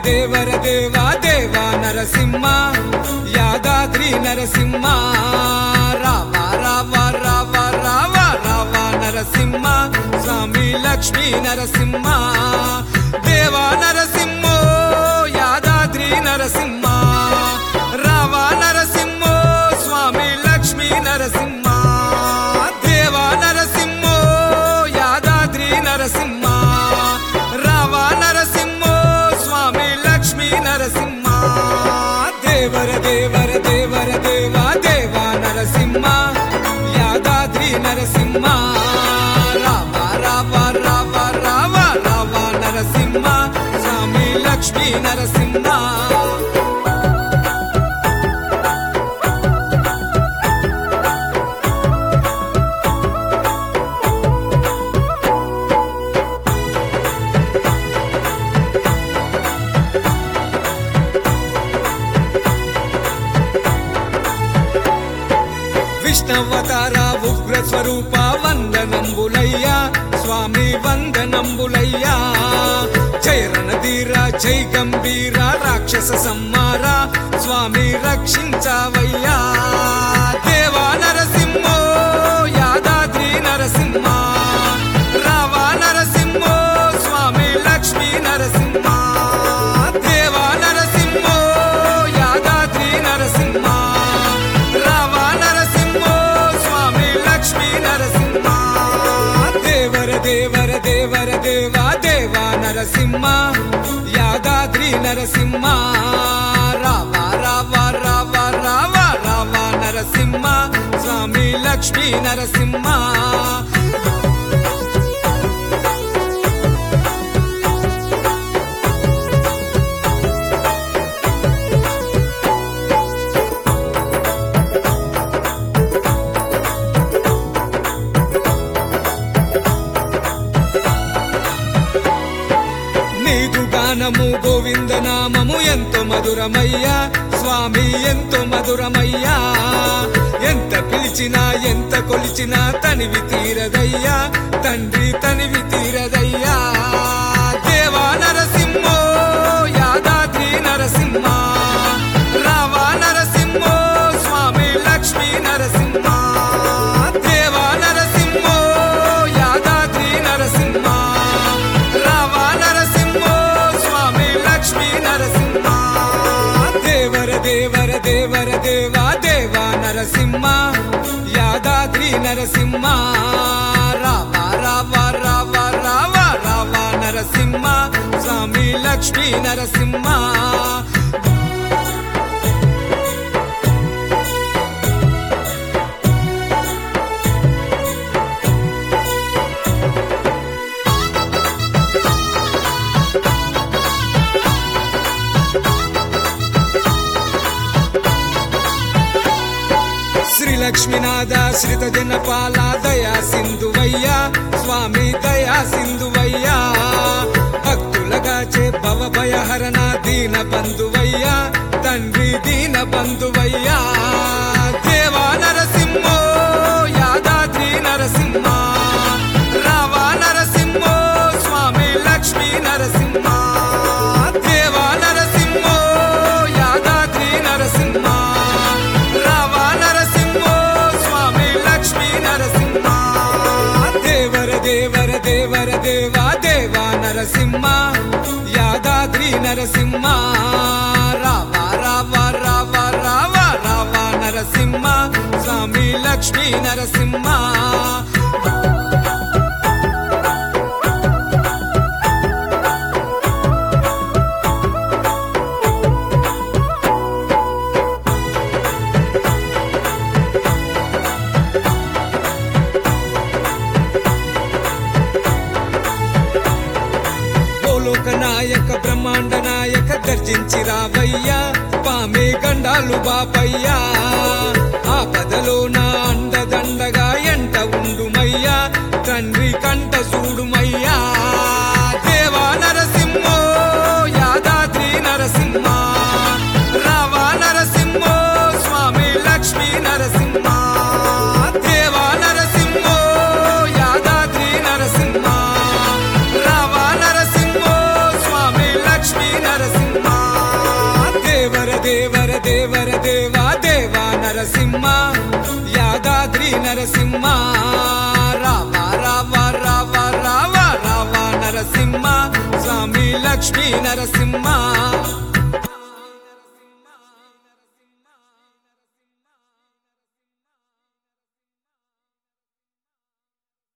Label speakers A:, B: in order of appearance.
A: దేవర దేవా దేవా నరసింహ యాదాద్రి నరసింహ రావ రావ రావ రావ రావ నరసింహ స్వామి లక్ష్మీ నరసింహ దేవా నరసింహ యాదాద్రి నరసింహ రావ నరసింహ స్వామి లక్ష్మీ నరసింహ దేవా నరసింహ యాదాద్రి నరసింహ రావ నరసింహ స్వామి లక్ష్మీ నరసింహ దేవర దేవర దేవర దేవా దేవా నరసింహ యాదాద్రి నరసింహ రావ రావ రావ రావ రావ నరసింహ స్వామి లక్ష్మీ నరసింహ విష్ణవతార ఉగ్ర స్వరూప వందనంబులయ్యా స్వామి వందనంబులయ్యా జయ రణధీర జై గంభీర రాక్షస సంహార స్వామి రక్షించావయ్యా దేవా నరసింహ యాదాద్రి నరసింహ రావ నరసింహ స్వామి లక్ష్మీ నరసింహ దేవా నరసింహ యాదాద్రి నరసింహ రావ నరసింహ స్వామి లక్ష్మీ నరసింహ దేవర దేవర దేవర దేవా దేవా నరసింహ యాదాద్రి నరసింహ రావ రావ రావ రావ రావ నరసింహ స్వామి లక్ష్మీ నరసింహ నీదు గానము గోవింద నామము ఎంతో మధురమయ్యా స్వామి ఎంతో మధురమయ్యా ఎంత పిలిచినా ఎంత కొలిచినా తనివి తీరదయ్యా తండ్రి తనివి తీరదయ్యా దేవా నరసింహ యాదాద్రి నరసింహ రావ నరసింహ స్వామి లక్ష్మీ నరసింహ దేవా నరసింహ యాదాద్రి నరసింహ రావ నరసింహ స్వామి లక్ష్మీ నరసింహ దేవర దేవర దేవర దేవా దేవా నరసింహ యాదాద్రి నరసింహ రావ రావ రావ రావ రావ నరసింహ స్వామి లక్ష్మీ నరసింహ శ్రీ లక్ష్మీనాథ శ్రిత జనపాల దయా సింధువయ్యా స్వామి దయా సింధువయ్యా భక్తులగాచే భవ భయహరణ దీన బంధువయ్యా తండ్రి దీన బంధువయ్యా దేవా నరసింహ యాదాద్రి నరసింహ రావ నరసింహ స్వామి లక్ష్మీ నరసింహ దేవా నరసింహ యాదాద్రి నరసింహ రావ నరసింహ స్వామి లక్ష్మీ నరసింహ దేవర దేవర దేవర దేవా దేవా నరసింహ యాదాద్రి నరసింహ రావ రావ రావ రావ రావ నరసింహ స్వామి లక్ష్మీ నరసింహ నాయక బ్రహ్మాండ నాయక గర్జించి రావయ్యా పామే గండాలు బాపయ్యా ఆపదలో నా అండదండగా ఎంట ఉండుమయ్యా తండ్రి కంట చూడుమయ్యా దేవా నరసింహ యాదాద్రి నరసింహ రావ నరసింహ స్వామి లక్ష్మీ నరసింహ దేవా నరసింహ యాదాద్రి నరసింహ రావ నరసింహ స్వామి లక్ష్మీ నరసింహ దేవా దేవా నరసింహ యాదాద్రి నరసింహ రావ రావ రావ రావ రావ నరసింహ స్వామి లక్ష్మీ నరసింహ